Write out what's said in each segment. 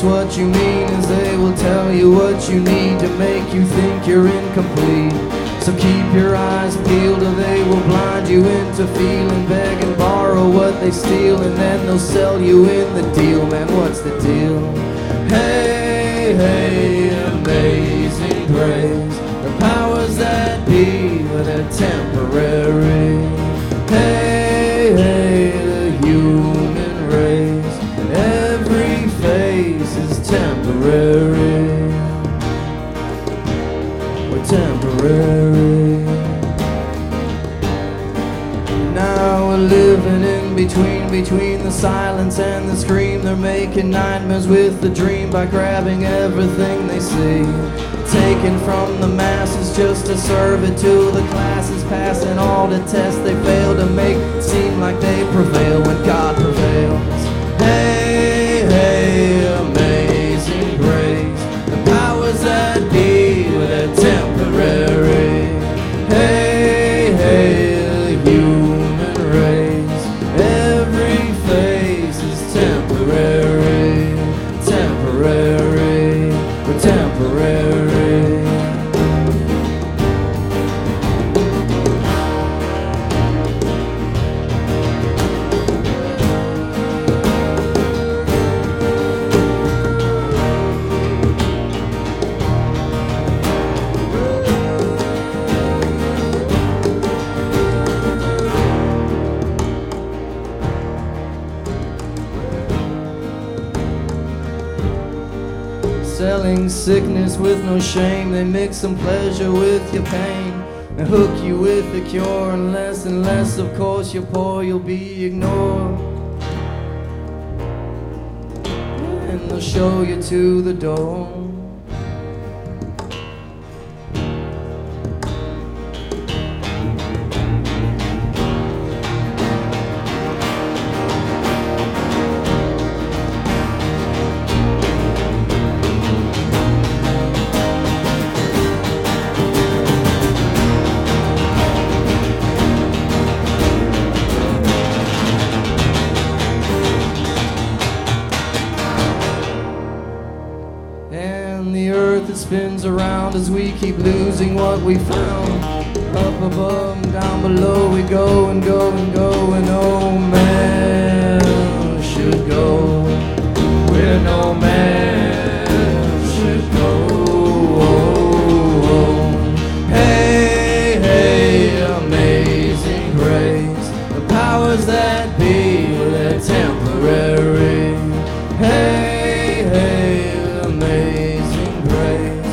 what you mean is they will tell you what you need to make you think you're incomplete. So keep your eyes peeled or they will blind you into feeling, beg and borrow what they steal, and then they'll sell you in the deal. Man, what's the deal? Hey, hey, amazing grace, the powers that be, but they're temporary. Hey, hey, the human race, every face is temporary. We're temporary. Now we're living in between the silence and the scream. They're making nightmares with the dream by grabbing everything they see, taken from the masses just to serve it to the classes, passing all the tests they fail to make it seem like they prevail when God prevails. Hey, hey, amazing grace, the powers that be, well, they're temporary. Hey, hey, the human race, every face is temporary. Temporary, we're temporary. Selling sickness with no shame, they mix some pleasure with your pain and hook you with the cure. Unless and less, of course, you're poor, you'll be ignored, and they'll show you to the door. The earth that spins around as we keep losing what we found. Up above and down below we go and go and go, and oh man should go where no man should go. Hey, hey, amazing grace, the powers that be, well, they're temporary. Hey, hey, amazing grace.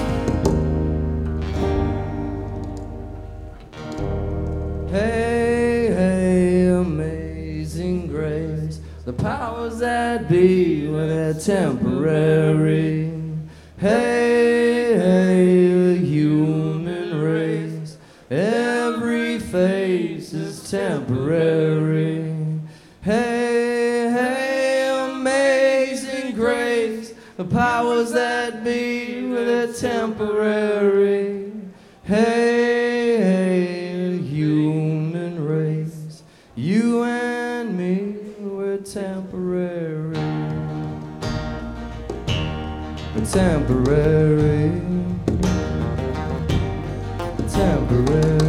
Hey, hey, amazing grace, the powers that be, well, they're temporary. Hey, hey, the human race, every face is temporary. Hey, hey, amazing grace, the powers that be, well, they're temporary. Hey, hey, human race, you and me, we're temporary. We're temporary. Temporary.